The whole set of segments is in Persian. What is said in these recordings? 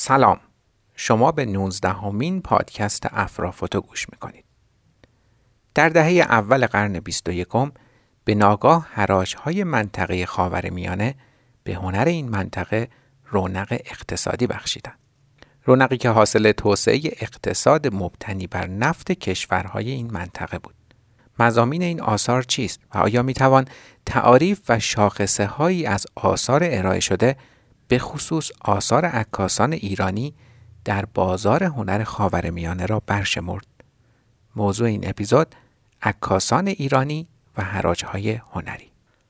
سلام، شما به 19مین پادکست افرافوتو گوش میکنید. در دهه اول قرن 21 به ناگاه حراج‌های منطقه خاورمیانه به هنر این منطقه رونق اقتصادی بخشیدند. رونقی که حاصل توسعه اقتصاد مبتنی بر نفت کشورهای این منطقه بود. مضامین این آثار چیست و آیا میتوان تعاریف و شاخصه هایی از آثار ارائه شده به خصوص آثار عکاسان ایرانی در بازار هنر خاورمیانه را برشمرد؟ موضوع این اپیزود عکاسان ایرانی و حراج‌های هنری.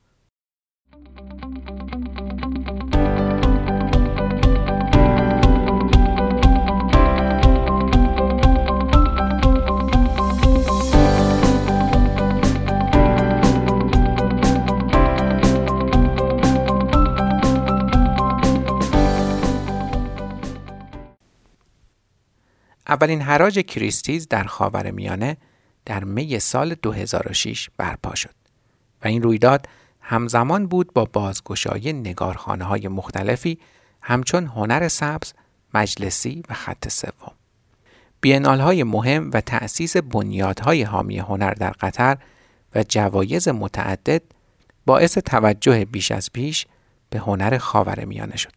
اولین حراج کریستیز در خاورمیانه در می سال 2006 برپا شد و این رویداد همزمان بود با بازگشایی نگارخانه‌های مختلفی همچون هنر سبز، مجلسی و خط سوم. بی‌انال‌های مهم و تأسیس بنیادهای حامی هنر در قطر و جوایز متعدد باعث توجه بیش از پیش به هنر خاورمیانه شد.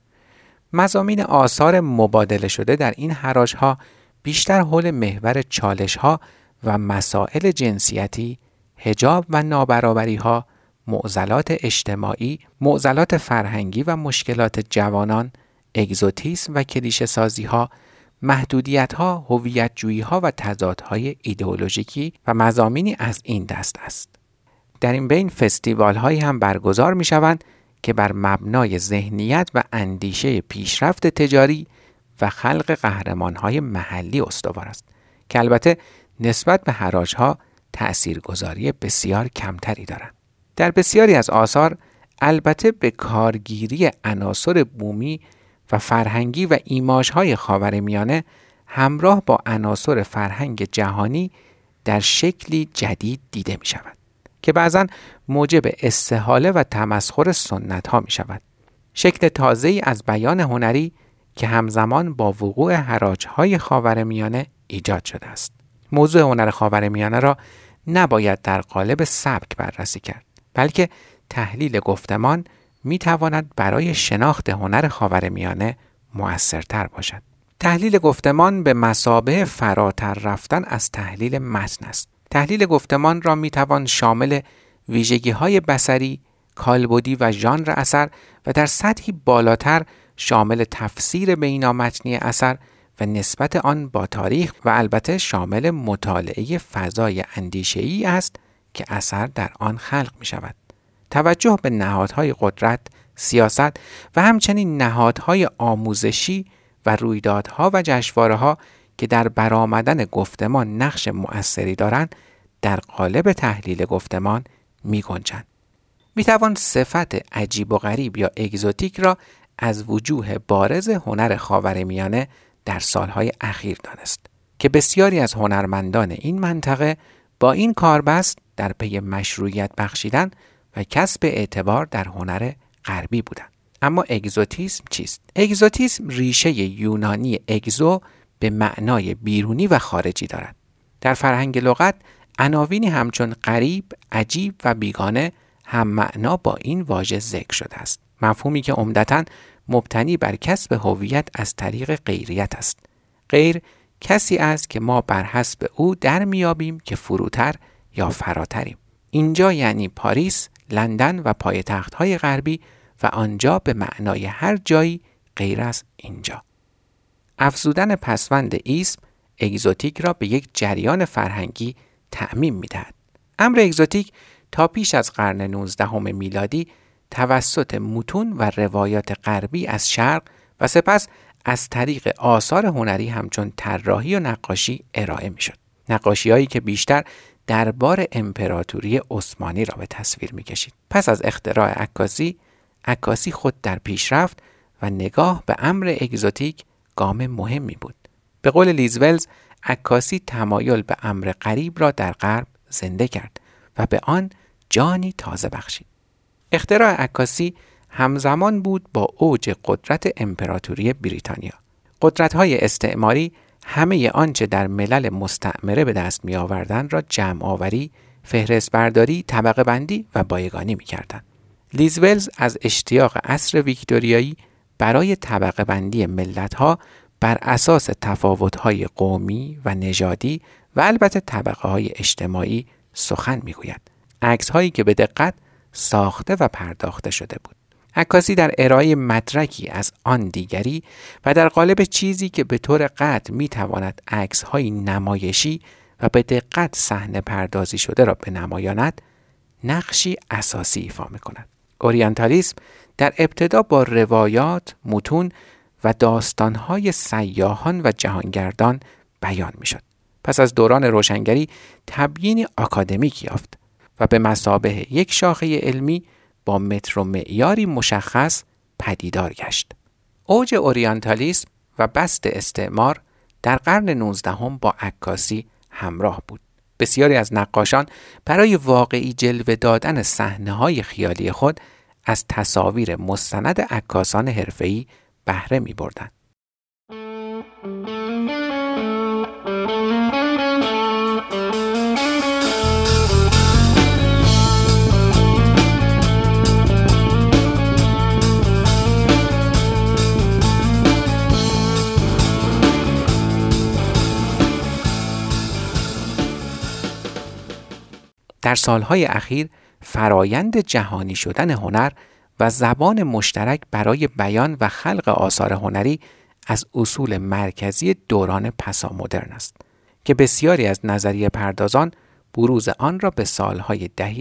مضامین آثار مبادله شده در این حراج‌ها بیشتر حول محور چالش‌ها و مسائل جنسیتی، حجاب و نابرابری‌ها، معضلات اجتماعی، معضلات فرهنگی و مشکلات جوانان، اگزوتیسم و کلیشه سازی‌ها، محدودیت‌ها، هویت‌جویی‌ها و تضادهای ایدئولوژیکی و مضامینی از این دست است. در این بین فستیوال‌هایی هم برگزار می‌شوند که بر مبنای ذهنیت و اندیشه پیشرفت تجاری و خلق قهرمان‌های محلی استوار است که البته نسبت به حراج‌ها تأثیرگذاری بسیار کمتری دارند. در بسیاری از آثار البته به کارگیری عناصر بومی و فرهنگی و ایماژهای خاورمیانه همراه با عناصر فرهنگ جهانی در شکلی جدید دیده می شود که بعضاً موجب استحاله و تمسخر سنت ها می شود. شکل تازه‌ای از بیان هنری که همزمان با وقوع حراج‌های خاورمیانه ایجاد شده است. موضوع هنر خاورمیانه را نباید در قالب سبک بررسی کرد، بلکه تحلیل گفتمان می تواند برای شناخت هنر خاورمیانه مؤثرتر باشد. تحلیل گفتمان به مثابه فراتر رفتن از تحلیل متن است. تحلیل گفتمان را می توان شامل ویژگی‌های بصری، کالبدی و ژانر اثر و در سطحی بالاتر شامل تفسیر بینامتنی اثر و نسبت آن با تاریخ و البته شامل مطالعه فضای اندیشه‌ای است که اثر در آن خلق می شود. توجه به نهادهای قدرت، سیاست و همچنین نهادهای آموزشی و رویدادها و جشنواره‌ها که در برآمدن گفتمان نقش مؤثری دارند در قالب تحلیل گفتمان می گنجند. می توان صفت عجیب و غریب یا اگزوتیک را از وجوه بارز هنر خاورمیانه در سالهای اخیر دانست که بسیاری از هنرمندان این منطقه با این کاربست در پی مشروعیت بخشیدن و کسب اعتبار در هنر غربی بودند. اما اگزوتیسم چیست؟ اگزوتیسم ریشه یونانی اگزو به معنای بیرونی و خارجی دارد. در فرهنگ لغت عناوینی همچون غریب، عجیب و بیگانه هم معنا با این واژه ذکر شده است. مفهومی که عمدتاً مبتنی بر کسب هویت از طریق غیریت است. غیر کسی است که ما بر حسب او در میابیم که فروتر یا فراتریم. اینجا یعنی پاریس، لندن و پایتخت‌های غربی و آنجا به معنای هر جایی غیر از اینجا. افزودن پسوند اسم اگزوتیک را به یک جریان فرهنگی تعمیم می‌دهد. امر اگزوتیک تا پیش از قرن 19 میلادی توسط متون و روایات غربی از شرق و سپس از طریق آثار هنری همچون طراحی و نقاشی ارائه می‌شد. نقاشی‌هایی که بیشتر دربار امپراتوری عثمانی را به تصویر می‌کشید. پس از اختراع عکاسی خود در پیشرفت و نگاه به امر اگزوتیک گام مهمی بود. به قول لیز ولز، عکاسی تمایل به امر غریب را در غرب زنده کرد و به آن جانی تازه بخشید. اختراع عکاسی همزمان بود با اوج قدرت امپراتوری بریتانیا. قدرت‌های استعماری همه آنچه در ملل مستعمره به دست می آوردن را جمع آوری، فهرست برداری، طبقه بندی و بایگانی می کردن. لیز ولز از اشتیاق عصر ویکتوریایی برای طبقه بندی ملت‌ها بر اساس تفاوت‌های قومی و نژادی و البته طبقه‌های اجتماعی سخن می‌گوید. عکس‌هایی که به دقت ساخته و پرداخته شده بود. عکاسی در ارائه مدرکی از آن دیگری و در قالب چیزی که به طور قطع می‌تواند عکس‌های نمایشی و به دقت صحنه پردازی شده را بنمایاند، نقشی اساسی ایفا می‌کند. اورینتالیسم در ابتدا با روایات، متون و داستان‌های سیاحان و جهانگردان بیان می‌شد. پس از دوران روشنگری تبیینی آکادمیک یافت و به مثابه یک شاخه علمی با متر و معیاری مشخص پدیدار گشت. اوج اورینتالیسم و بسط استعمار در قرن 19 با عکاسی همراه بود. بسیاری از نقاشان برای واقعی جلوه دادن صحنه‌های خیالی خود از تصاویر مستند عکاسان حرفه‌ای بهره می‌بردند. در سالهای اخیر فرایند جهانی شدن هنر و زبان مشترک برای بیان و خلق آثار هنری از اصول مرکزی دوران پسامدرن است که بسیاری از نظریه پردازان بروز آن را به سالهای دهه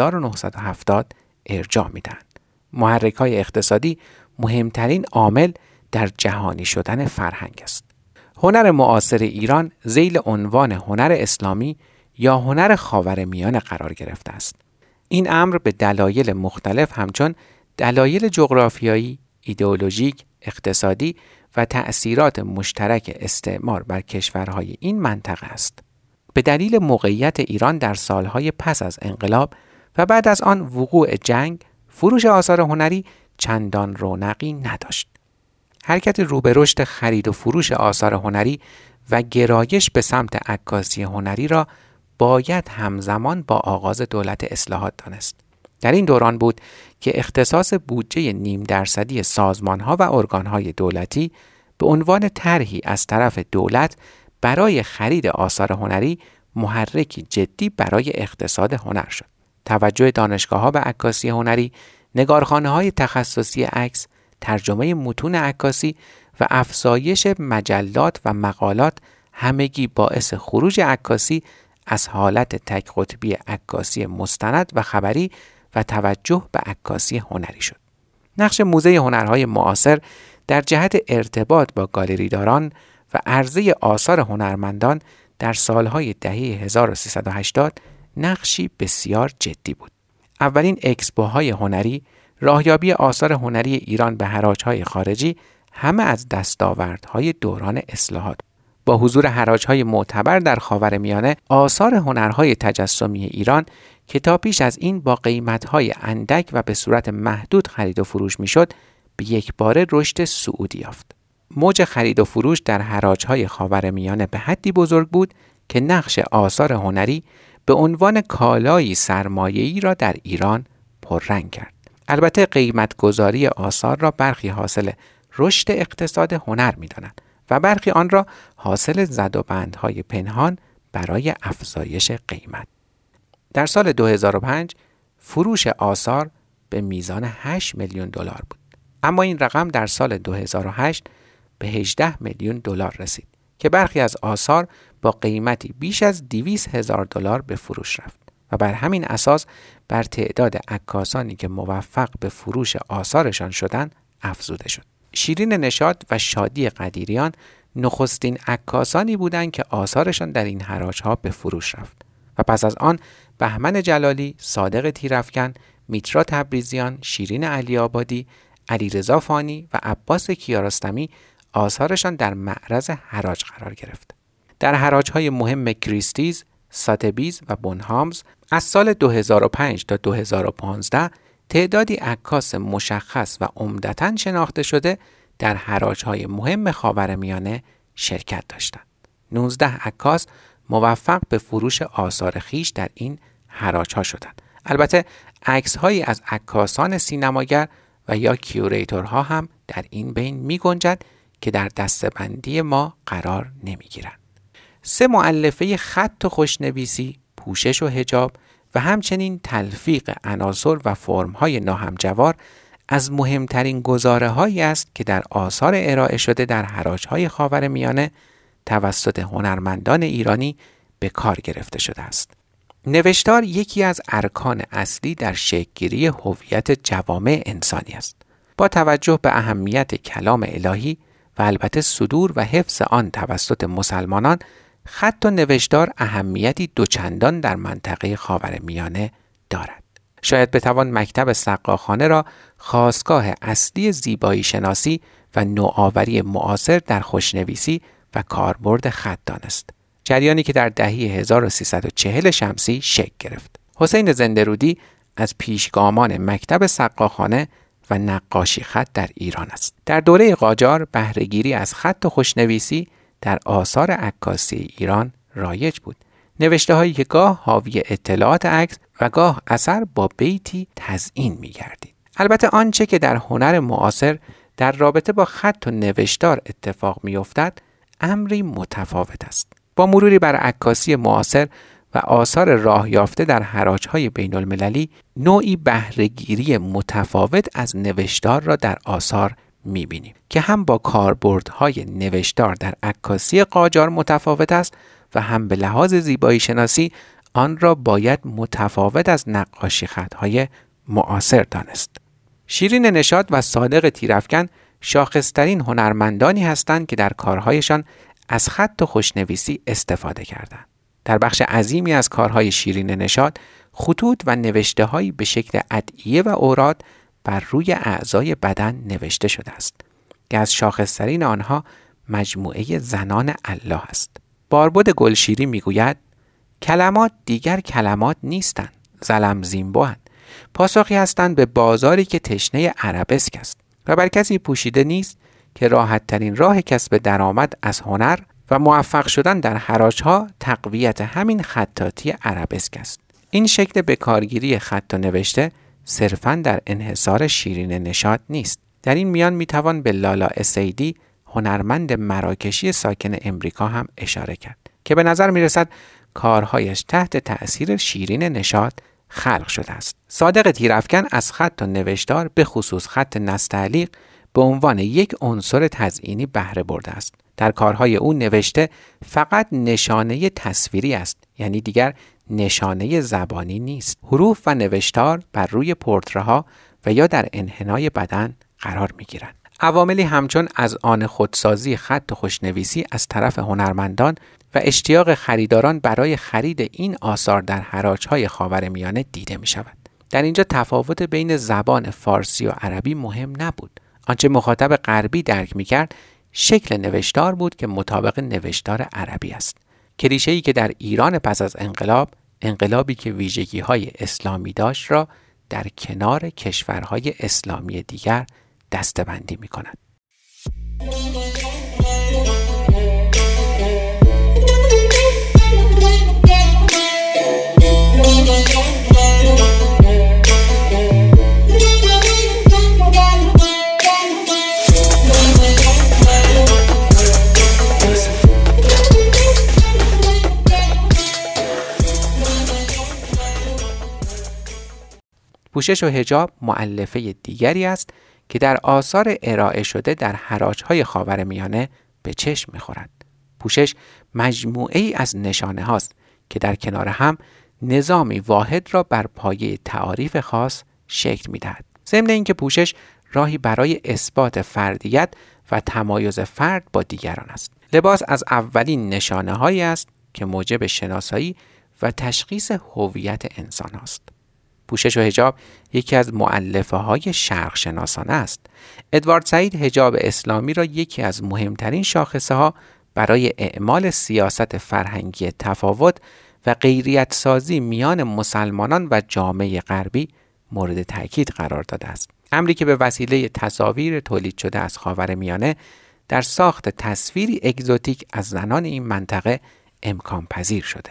1970 ارجاع می‌دهند. محرک‌های اقتصادی مهمترین عامل در جهانی شدن فرهنگ است. هنر معاصر ایران ذیل عنوان هنر اسلامی یا هنر خاورمیانه قرار گرفته است. این امر به دلایل مختلف همچون دلایل جغرافیایی، ایدئولوژیک، اقتصادی و تأثیرات مشترک استعمار بر کشورهای این منطقه است. به دلیل موقعیت ایران در سالهای پس از انقلاب و بعد از آن وقوع جنگ، فروش آثار هنری چندان رونقی نداشت. حرکت رو به رشد خرید و فروش آثار هنری و گرایش به سمت عکاسی هنری را باید همزمان با آغاز دولت اصلاحات دانست. در این دوران بود که اختصاص بودجه 0.5% سازمان‌ها و ارگان‌های دولتی به عنوان طرحی از طرف دولت برای خرید آثار هنری محرکی جدی برای اقتصاد هنر شد. توجه دانشگاه‌ها به عکاسی هنری، نگارخانه‌های تخصصی عکس، ترجمه متون عکاسی و افزایش مجلات و مقالات همگی باعث خروج عکاسی از حالت تک قطبی عکاسی مستند و خبری و توجه به عکاسی هنری شد. نقش موزه هنرهای معاصر در جهت ارتباط با گالریداران و عرضه آثار هنرمندان در سالهای دهه 1380 نقشی بسیار جدی بود. اولین اکسپوهای هنری، راهیابی آثار هنری ایران به حراج‌های خارجی همه از دستاوردهای دوران اصلاحات. با حضور حراج‌های معتبر در خاورمیانه، آثار هنرهای تجسمی ایران که تا پیش از این با قیمت‌های اندک و به صورت محدود خرید و فروش می‌شد، به یک باره رشد صعودی یافت. موج خرید و فروش در حراج‌های خاورمیانه به حدی بزرگ بود که نقش آثار هنری به عنوان کالایی سرمایه‌ای را در ایران پررنگ کرد. البته قیمت‌گذاری آثار را برخی حاصل رشد اقتصاد هنر می‌دانند و برخی آن را حاصل زدوبندهای پنهان برای افزایش قیمت. در سال 2005 فروش آثار به میزان 8 میلیون دلار بود. اما این رقم در سال 2008 به 18 میلیون دلار رسید که برخی از آثار با قیمتی بیش از 200,000 دلار به فروش رفت و بر همین اساس بر تعداد عکاسانی که موفق به فروش آثارشان شدند افزوده شد. شیرین نشاط و شادی قدیریان نخستین عکاسانی بودند که آثارشان در این حراج‌ها به فروش رفت و پس از آن بهمن جلالی، صادق تیرافکن، میترا تبریزیان، شیرین علی آبادی، علیرضا فانی و عباس کیارستمی آثارشان در معرض حراج قرار گرفت. در حراج‌های مهم کریستیز، ساتبیز و بونهامز از سال 2005 تا 2015 تعدادی عکاس مشخص و عمدتاً شناخته شده در حراج‌های مهم خاورمیانه شرکت داشتند. 19 عکاس موفق به فروش آثار خویش در این حراج‌ها شدند. البته عکس‌هایی از عکاسان سینماگر و یا کیوریتورها هم در این بین می‌گنجد که در دسته‌بندی ما قرار نمی‌گیرند. 3 مؤلفه خط و خوشنویسی، پوشش و حجاب و همچنین تلفیق عناصر و فرم‌های ناهمجوار از مهمترین گزاره‌هایی است که در آثار ارائه شده در حراج‌های خاورمیانه توسط هنرمندان ایرانی به کار گرفته شده است. نوشتار یکی از ارکان اصلی در شکل‌گیری هویت جوامع انسانی است. با توجه به اهمیت کلام الهی و البته صدور و حفظ آن توسط مسلمانان، خط و نوشتار اهمیتی دوچندان در منطقه خاورمیانه دارد. شاید بتوان مکتب سقاخانه را خاستگاه اصلی زیبایی شناسی و نوآوری معاصر در خوشنویسی و کاربرد خط دانست. جریانی که در دهه 1340 شمسی شکل گرفت. حسین زنده‌رودی از پیشگامان مکتب سقاخانه و نقاشی خط در ایران است. در دوره قاجار بهره‌گیری از خط و خوشنویسی در آثار عکاسی ایران رایج بود. نوشته‌هایی که گاه حاوی اطلاعات عکس و گاه اثر با بیتی تزیین می‌گردید. البته آنچه که در هنر معاصر در رابطه با خط و نوشتار اتفاق می‌افتد امری متفاوت است. با مروری بر عکاسی معاصر و آثار راه یافته در حراج‌های بین‌المللی، نوعی بهره‌گیری متفاوت از نوشتار را در آثار می‌بینیم که هم با کاربردهای نوشتار در عکاسی قاجار متفاوت است و هم به لحاظ زیبایی شناسی آن را باید متفاوت از نقاشی خطهای معاصر دانست. شیرین نشاط و صادق تیرافکن شاخصترین هنرمندانی هستند که در کارهایشان از خط و خوشنویسی استفاده کردند. در بخش عظیمی از کارهای شیرین نشاط خطوط و نوشته‌هایی به شکل ادعیه و اوراد بر روی اعضای بدن نوشته شده است که از شاخصترین آنها مجموعه زنان الله است. باربد گلشیری میگوید کلمات دیگر کلمات نیستند، زلمزینبوند، پاسخی هستند به بازاری که تشنه عربسک است و بر کسی پوشیده نیست که راحت ترین راه کسب درآمد از هنر و موفق شدن در حراج‌ها تقویت همین خطاطی عربسک است. این شکل به کارگیری خط و نوشته صرفاً در انحصار شیرین نشاط نیست. در این میان میتوان به لالا اسیدی، هنرمند مراکشی ساکن امریکا هم اشاره کرد که به نظر میرسد کارهایش تحت تأثیر شیرین نشاط خلق شده است. صادق تیرافکن از خط و نوشتار به خصوص خط نستعلیق به عنوان یک عنصر تزیینی بهره برده است. در کارهای او نوشته فقط نشانه تصویری است، یعنی دیگر نشانه زبانی نیست. حروف و نوشتار بر روی پورتره‌ها و یا در انحنای بدن قرار می‌گیرند. عواملی همچون از آن خودسازی خط و خوشنویسی از طرف هنرمندان و اشتیاق خریداران برای خرید این آثار در حراج‌های خاورمیانه دیده می‌شود. در اینجا تفاوت بین زبان فارسی و عربی مهم نبود. آنچه مخاطب غربی درک می‌کرد شکل نوشتار بود که مطابق نوشتار عربی است. کلیشه‌ای که در ایران پس از انقلابی که ویژگی‌های اسلامی داشت را در کنار کشورهای اسلامی دیگر دسته‌بندی می‌کند. پوشش و حجاب مؤلفه دیگری است که در آثار ارائه شده در حراج‌های خاورمیانه به چشم می‌خورد. پوشش مجموعه‌ای از نشانه هاست که در کنار هم نظامی واحد را بر پایه تعاریف خاص شکل می‌دهد. ضمن اینکه پوشش راهی برای اثبات فردیت و تمایز فرد با دیگران است. لباس از اولین نشانه‌هایی است که موجب شناسایی و تشخیص هویت انسان است. پوشش و حجاب یکی از مؤلفه‌های شرق شناسانه است. ادوارد سعید حجاب اسلامی را یکی از مهمترین شاخصه‌ها برای اعمال سیاست فرهنگی تفاوت و غیریت سازی میان مسلمانان و جامعه غربی مورد تأکید قرار داده است. امری که به وسیله تصاویر تولید شده از خاورمیانه در ساخت تصویری اگزوتیک از زنان این منطقه امکان پذیر شده.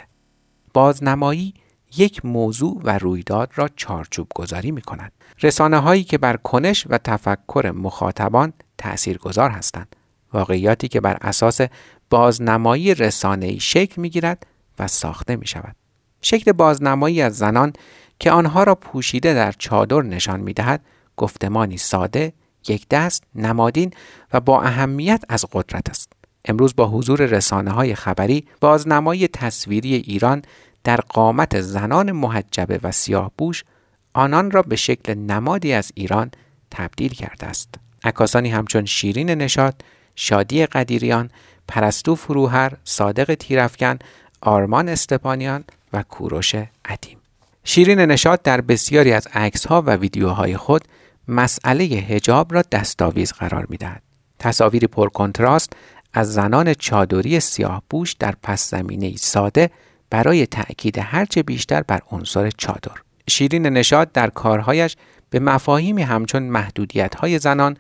بازنمایی یک موضوع و رویداد را چارچوب گذاری می کند. رسانه هایی که بر کنش و تفکر مخاطبان تأثیر گذار هستند. واقعیاتی که بر اساس بازنمایی رسانه‌ای شکل می گیرد و ساخته می شود. شکل بازنمایی از زنان که آنها را پوشیده در چادر نشان می دهد، گفتمانی ساده، یک دست، نمادین و با اهمیت از قدرت است. امروز با حضور رسانه‌های خبری، بازنمایی تصویری ایران در قامت زنان محجبه و سیاه‌پوش آنان را به شکل نمادی از ایران تبدیل کرده است. عکاسانی همچون شیرین نشاط، شادی قدیریان، پرستو فروهر، صادق تیرافکن، آرمان استپانیان و کوروش عدیم. شیرین نشاط در بسیاری از عکس‌ها و ویدیوهای خود مسئله حجاب را دستاویز قرار می‌دهد. تصاویری پرکنتراست از زنان چادری سیاه‌پوش در پس زمینه‌ای ساده برای تأکید هرچه بیشتر بر عنصر چادر. شیرین نشاط در کارهایش به مفاهیمی همچون محدودیت‌های زنان،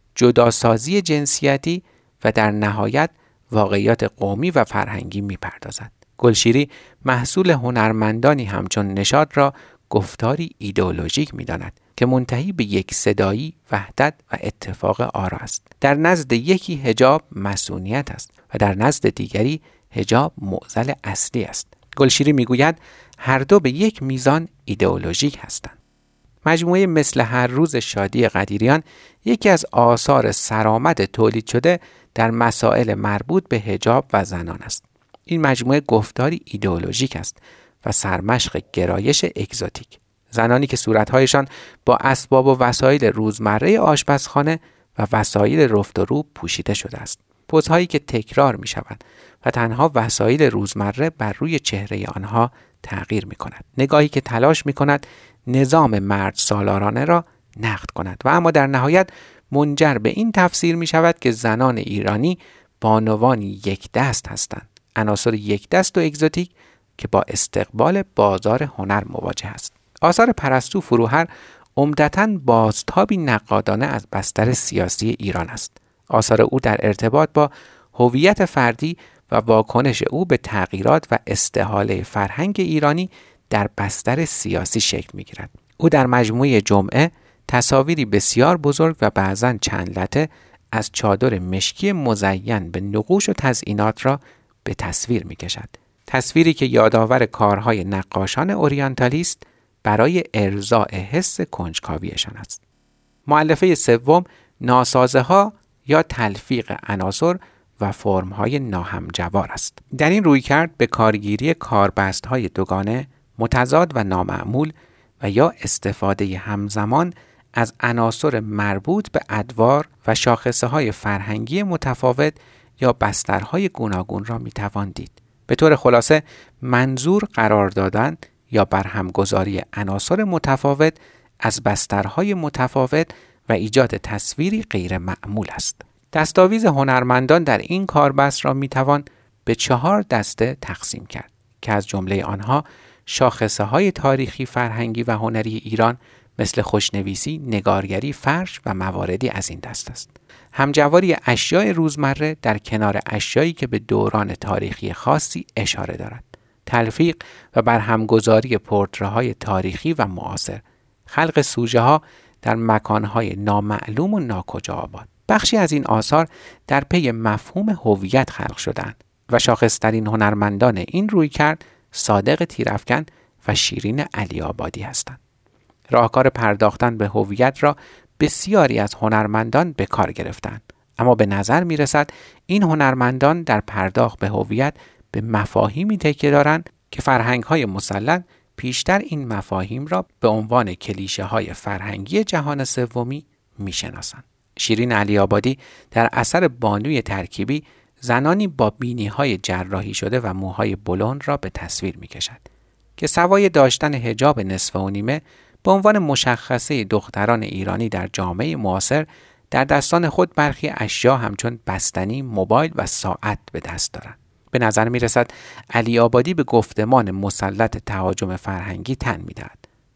جداسازی جنسیتی و در نهایت واقعیات قومی و فرهنگی می‌پردازد. گلشیری محصول هنرمندانی همچون نشاط را گفتاری ایدئولوژیک می‌داند که منتهی به یک صدایی، وحدت و اتفاق آرا است. در نزد یکی حجاب مسئولیت است و در نزد دیگری حجاب معضل اصلی است. گلشیری میگوید هر دو به یک میزان ایدئولوژیک هستند. مجموعه مثل هر روز شادی قدیریان یکی از آثار سرآمد تولید شده در مسائل مربوط به حجاب و زنان است. این مجموعه گفتاری ایدئولوژیک است و سرمشق گرایش اگزوتیک. زنانی که صورتهایشان با اسباب و وسایل روزمره آشپزخانه و وسایل رفت و روب پوشیده شده است. پوزهایی که تکرار می شوند و تنها وسایل روزمره بر روی چهره آنها تغییر می کند. نگاهی که تلاش می کند نظام مرد سالارانه را نقد کند و اما در نهایت منجر به این تفسیر می شود که زنان ایرانی بانوانی یک دست هستند. عناصر یک دست و اگزوتیک که با استقبال بازار هنر مواجه است. آثار پرستو فروهر عمدتاً بازتابی نقادانه از بستر سیاسی ایران است. آثار او در ارتباط با هویت فردی و واکنش او به تغییرات و استحاله فرهنگ ایرانی در بستر سیاسی شکل می‌گیرد. او در مجموعه جمعه تصاویری بسیار بزرگ و بعضاً چند لته از چادر مشکی مزین به نقوش و تزئینات را به تصویر می‌کشد. تصویری که یادآور کارهای نقاشان اورینتالیست برای ارضاء حس کنجکاویشان است. مؤلفه سوم ناسازها یا تلفیق عناصر و فرم‌های ناهمجوار است. در این رویکرد به کارگیری کاربست‌های دوگانه، متضاد و نامعمول و یا استفاده همزمان از عناصر مربوط به ادوار و شاخصه‌های فرهنگی متفاوت یا بسترهای گوناگون را می‌توان دید. به طور خلاصه منظور قرار دادن یا برهمگذاری عناصر متفاوت از بسترهای متفاوت و ایجاد تصویری غیر معمول است. دستاویز هنرمندان در این کاربست را میتوان به 4 دسته تقسیم کرد که از جمله آنها شاخصه‌های تاریخی، فرهنگی و هنری ایران مثل خوشنویسی، نگارگری، فرش و مواردی از این دست است. همجواری اشیاء روزمره در کنار اشیایی که به دوران تاریخی خاصی اشاره دارد. تلفیق و برهمگذاری پورتره‌های تاریخی و معاصر. خلق سوژه‌ها در مکان‌های نامعلوم و ناکجا آباد. بخشی از این آثار در پی مفهوم هویت خلق شدند و شاخص‌ترین هنرمندان این رویکرد صادق تیرافکن و شیرین علی‌آبادی هستند. راهکار پرداختن به هویت را بسیاری از هنرمندان به کار گرفتند، اما به نظر می‌رسد این هنرمندان در پرداخت به هویت به مفاهیمی تکیه دارند که فرهنگ‌های مسلط پیشتر این مفاهیم را به عنوان کلیشه‌های فرهنگی جهان سومی می‌شناسند. شیرین علی‌آبادی در اثر بانوی ترکیبی زنانی با بینی‌های جراحی شده و موهای بلند را به تصویر می‌کشد که سوای داشتن حجاب نصف و نیمه به عنوان مشخصه دختران ایرانی در جامعه معاصر در دستان خود برخی اشیا همچون بستنی، موبایل و ساعت به دست دارند. به نظر می رسد علی‌آبادی به گفتمان مسلط تهاجم فرهنگی تن می دهد.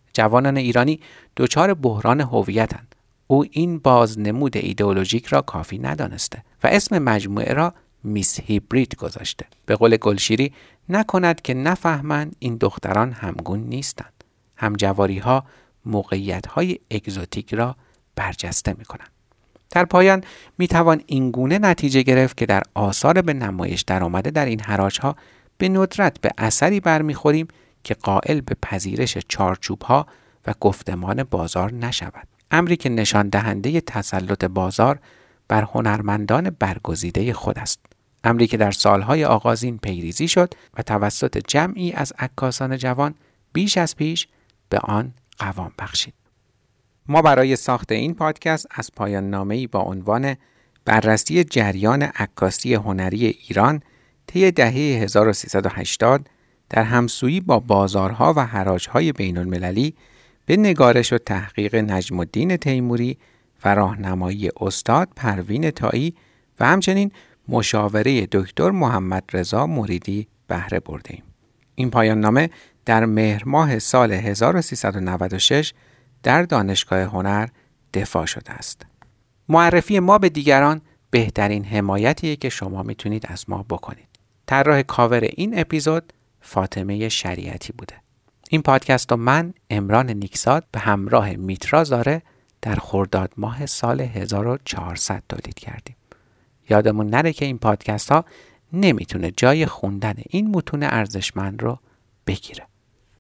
جوانان ایرانی دچار بحران هویتند. او این بازنمود ایدئولوژیک را کافی ندانسته و اسم مجموعه را میس هیبرید گذاشته. به قول گلشیری نکند که نفهمند این دختران همگون نیستند. همجواری ها موقعیت های اگزوتیک را برجسته می کنند. در پایان می توان این گونه نتیجه گرفت که در آثار به نمایش در آمده در این حراج ها به ندرت به اثری برمیخوریم که قائل به پذیرش چارچوب ها و گفتمان بازار نشود. امری که نشان دهنده تسلط بازار بر هنرمندان برگزیده خود است. امری که در سالهای آغازین پیریزی شد و توسط جمعی از عکاسان جوان بیش از پیش به آن قوام بخشید. ما برای ساخت این پادکست از پایان نامه‌ای با عنوان بررسی جریان عکاسی هنری ایران طی دهه 1380 در همسویی با بازارها و حراج‌های بین‌المللی به نگارش و تحقیق نجم الدین تیموری و راهنمایی استاد پروین طایی و همچنین مشاوره دکتر محمد رضا مریدی بهره بردیم. این پایان نامه در مهر ماه سال 1396 در دانشگاه هنر دفاع شده است. معرفی ما به دیگران بهترین حمایتیه که شما میتونید از ما بکنید. طراح کاور این اپیزود فاطمه شریعتی بوده. این پادکست رو من عمران نیکزاد به همراه میترا زاره در خرداد ماه سال 1400 تولید کردیم. یادمون نره که این پادکست ها نمیتونه جای خوندن این متون ارزشمند رو بگیره.